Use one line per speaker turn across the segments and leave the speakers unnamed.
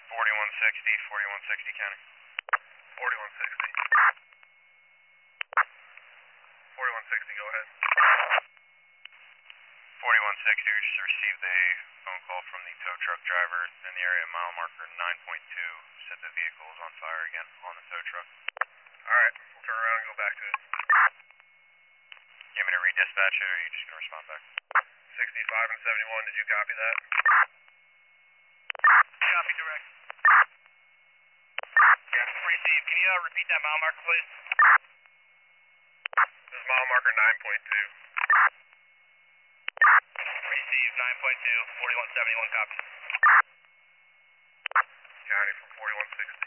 4160, 4160 county.
4160. 4160, go ahead.
4160, we just received a phone call from the tow truck driver in the area, mile marker 9.2, said the vehicle was on fire again on the tow truck.
Alright, we'll turn around and go back to it.
You want me to redispatch it, or are you just going to respond back?
65 and 71, did you copy that?
Copy, direct. Yeah, received. Can you repeat that mile marker, please?
This is mile marker 9.2.
Received, 9.2, 4171, copy.
County from 4160.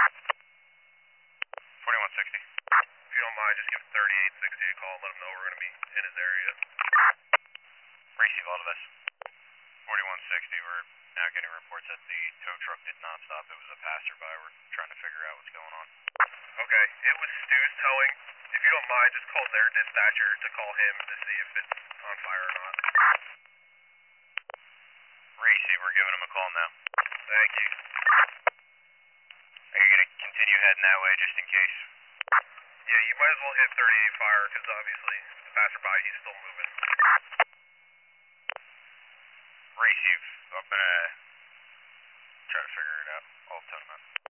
4160.
If you don't mind, just give 3860 a call and let him know we're going to be in his area.
Receive all of this. 4160, we're now getting reports that the tow truck did not stop. It was a passerby. We're trying to figure out what's going on.
Okay, it was Stu's towing. If you don't mind, just call their dispatcher to call him to see if it's on fire or not.
Receive, we're giving him a call now.
Thank you.
Are you going to continue heading that way just in case?
Yeah, you might as well hit 38 fire because obviously the passerby, he's still moving.
Receive, I'm going to try to figure it out. I'll tell him that.